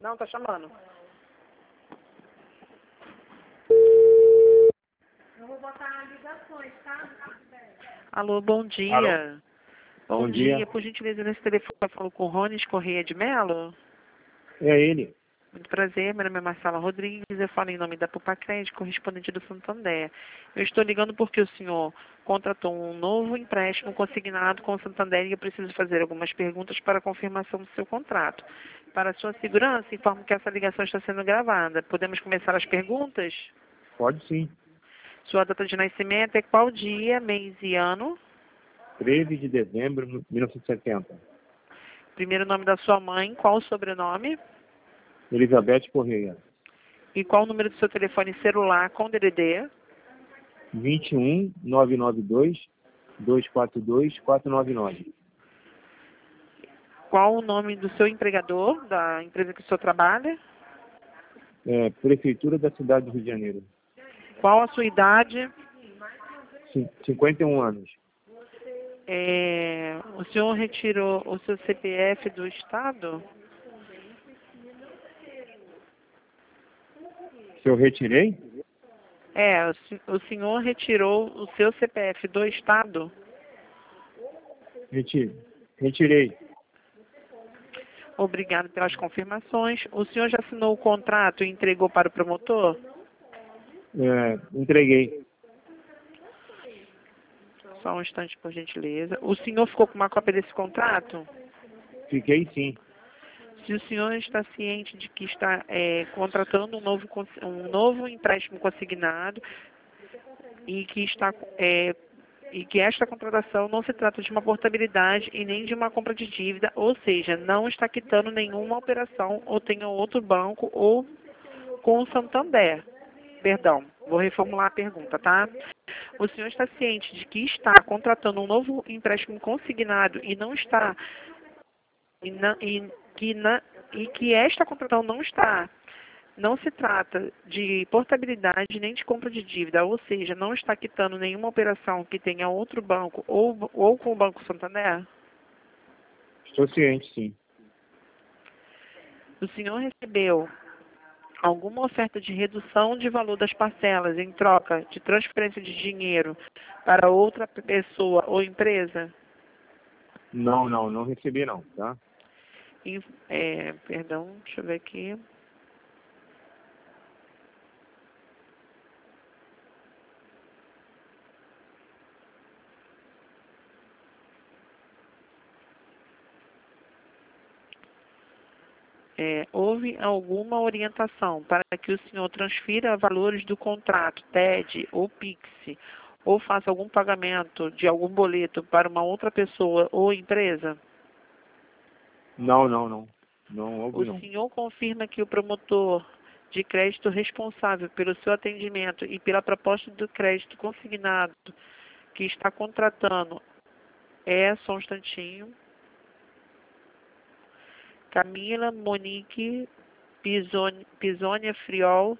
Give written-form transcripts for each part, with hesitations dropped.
Não, tá chamando. Eu vou botar ligações, tá? Alô, bom dia. Alô? Bom Bom dia. dia. Por gentileza, nesse telefone eu falo com o Rones Correia de Melo. É ele. Muito prazer, meu nome é Marcela Rodrigues, eu falo em nome da Pupacred, correspondente do Santander. Eu estou ligando porque o senhor contratou um novo empréstimo consignado com o Santander e eu preciso fazer algumas perguntas para a confirmação do seu contrato. Para a sua segurança, informo que essa ligação está sendo gravada. Podemos começar as perguntas? Pode sim. Sua data de nascimento é qual dia, mês e ano? 13 de dezembro de 1970. Primeiro nome da sua mãe, qual o sobrenome? Elizabeth Correia. E qual o número do seu telefone celular com DDD? 21 992 242 499. Qual o nome do seu empregador, da empresa que o senhor trabalha? Prefeitura da cidade do Rio de Janeiro. Qual a sua idade? 51 anos. O senhor retirou o seu CPF do Estado? Se eu retirei? O senhor retirou o seu CPF do Estado? Retirei. Obrigado pelas confirmações. O senhor já assinou o contrato e entregou para o promotor? Entreguei. Só um instante, por gentileza. O senhor ficou com uma cópia desse contrato? Fiquei sim. Se o senhor está ciente de que está contratando um novo empréstimo consignado e que esta contratação não se trata de uma portabilidade e nem de uma compra de dívida, ou seja, não está quitando nenhuma operação ou tenha outro banco ou com o Santander. Perdão, vou reformular a pergunta, tá? O senhor está ciente de que está contratando um novo empréstimo consignado e não está que esta contratação não se trata de portabilidade nem de compra de dívida, ou seja, não está quitando nenhuma operação que tenha outro banco ou com o Banco Santander? Estou ciente, sim. O senhor recebeu alguma oferta de redução de valor das parcelas em troca de transferência de dinheiro para outra pessoa ou empresa? Não recebi não, tá? Perdão, deixa eu ver aqui. Houve alguma orientação para que o senhor transfira valores do contrato, TED ou PIX, ou faça algum pagamento de algum boleto para uma outra pessoa ou empresa? Não houve não. O senhor confirma que o promotor de crédito responsável pelo seu atendimento e pela proposta do crédito consignado que está contratando só um instantinho, Camila Monique Pisonia Friol.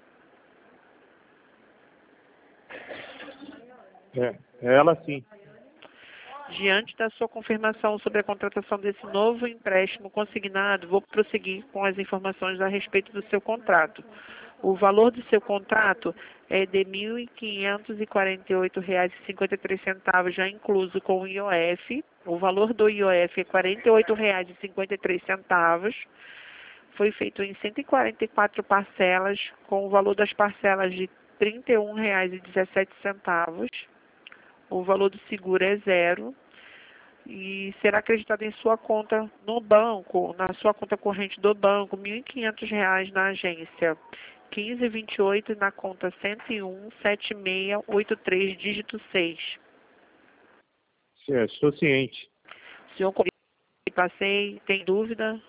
Ela sim. Diante da sua confirmação sobre a contratação desse novo empréstimo consignado, vou prosseguir com as informações a respeito do seu contrato. O valor do seu contrato é de R$ 1.548,53, já incluso com o IOF. O valor do IOF é R$ 48,53. Foi feito em 144 parcelas, com o valor das parcelas de R$ 31,17. O valor do seguro é zero e será acreditado em sua conta no banco, na sua conta corrente do banco, R$ 1.500 na agência 1528 na conta 1017683, dígito 6. Estou ciente. Senhor, passei, tem dúvida?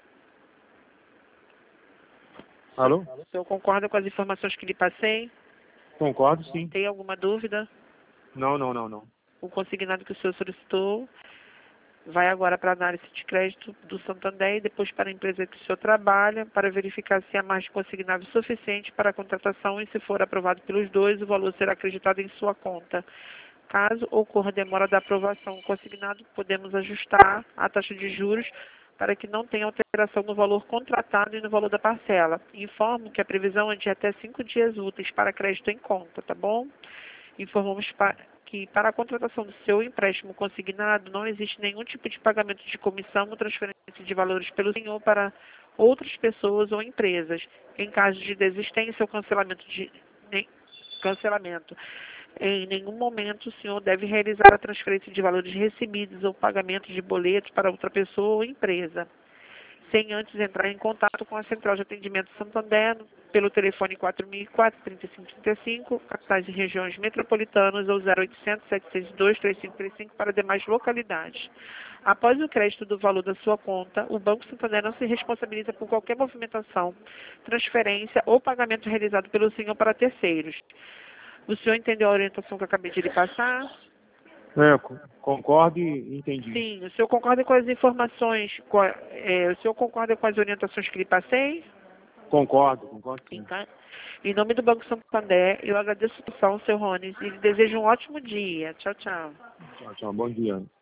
Alô? O senhor concorda com as informações que lhe passei? Concordo, sim. Tem alguma dúvida? Não. O consignado que o senhor solicitou vai agora para a análise de crédito do Santander e depois para a empresa que o senhor trabalha, para verificar se há margem consignável suficiente para a contratação e, se for aprovado pelos dois, o valor será acreditado em sua conta. Caso ocorra demora da aprovação consignado, podemos ajustar a taxa de juros para que não tenha alteração alteração no valor contratado e no valor da parcela. Informo que a previsão é de até 5 dias úteis para crédito em conta, tá bom? Informamos que para a contratação do seu empréstimo consignado não existe nenhum tipo de pagamento de comissão ou transferência de valores pelo senhor para outras pessoas ou empresas. Em caso de desistência ou cancelamento, em nenhum momento o senhor deve realizar a transferência de valores recebidos ou pagamento de boletos para outra pessoa ou empresa, sem antes entrar em contato com a Central de Atendimento Santander pelo telefone 4004-3535, capitais e regiões metropolitanas, ou 0800-762-3535 para demais localidades. Após o crédito do valor da sua conta, o Banco Santander não se responsabiliza por qualquer movimentação, transferência ou pagamento realizado pelo senhor para terceiros. O senhor entendeu a orientação que eu acabei de lhe passar? Concordo e entendi. Sim. O senhor concorda com as informações, o senhor concorda com as orientações que lhe passei? Concordo sim. Então, em nome do Banco Santander, eu agradeço a atenção, seu Rones, e lhe desejo um ótimo dia. Tchau, tchau. Tchau, bom dia.